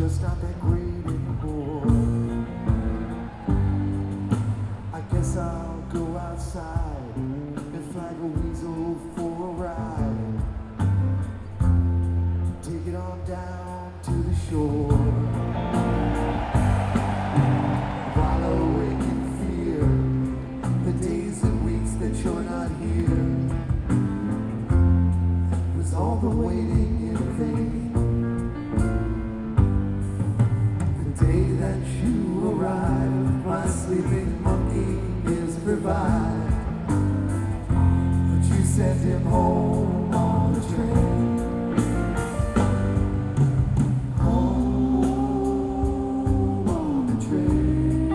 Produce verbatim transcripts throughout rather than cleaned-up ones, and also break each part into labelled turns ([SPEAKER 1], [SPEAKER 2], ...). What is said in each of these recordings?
[SPEAKER 1] just not that great anymore. I guess I'll go outside and flag a weasel for a ride. Take it on down to the shore. While awake in fear, the days and weeks that you're not here, was all the waiting in vain. The day that you arrived, my sleeping monkey is revived, but you sent him home on the train. Home on the train.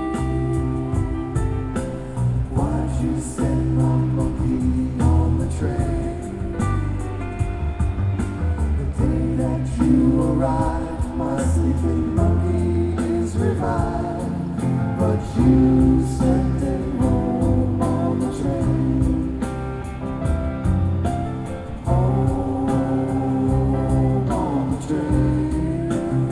[SPEAKER 1] Why'd you send my monkey on the train? The day that you arrived, my sleeping monkey is revived, but you sent him home on the train. Home on the train.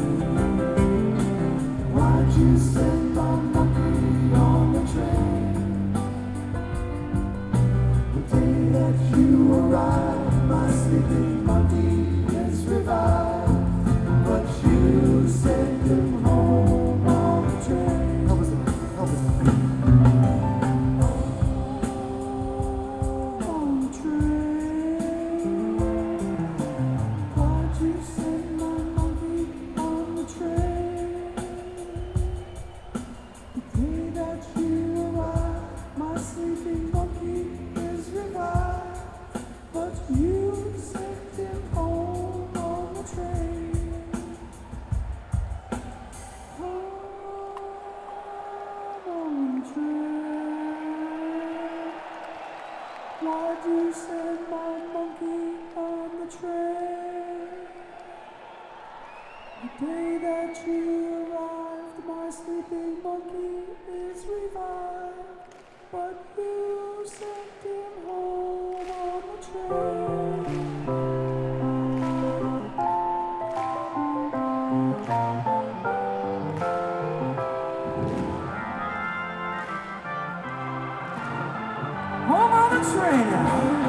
[SPEAKER 1] Why'd you send my monkey on the train? The day that you arrived, my sleeping monkey is revived, but you sent him home on the train. Help us out. Help us out. On the train. Why'd you send my monkey on the train? The day that you arrived, my sleeping monkey is revived, but you sent him home on the train. Home on the train. Why'd you send my monkey on the train? The day that you arrived, my sleeping monkey is revived, but you sent him home on the train. Home on the train.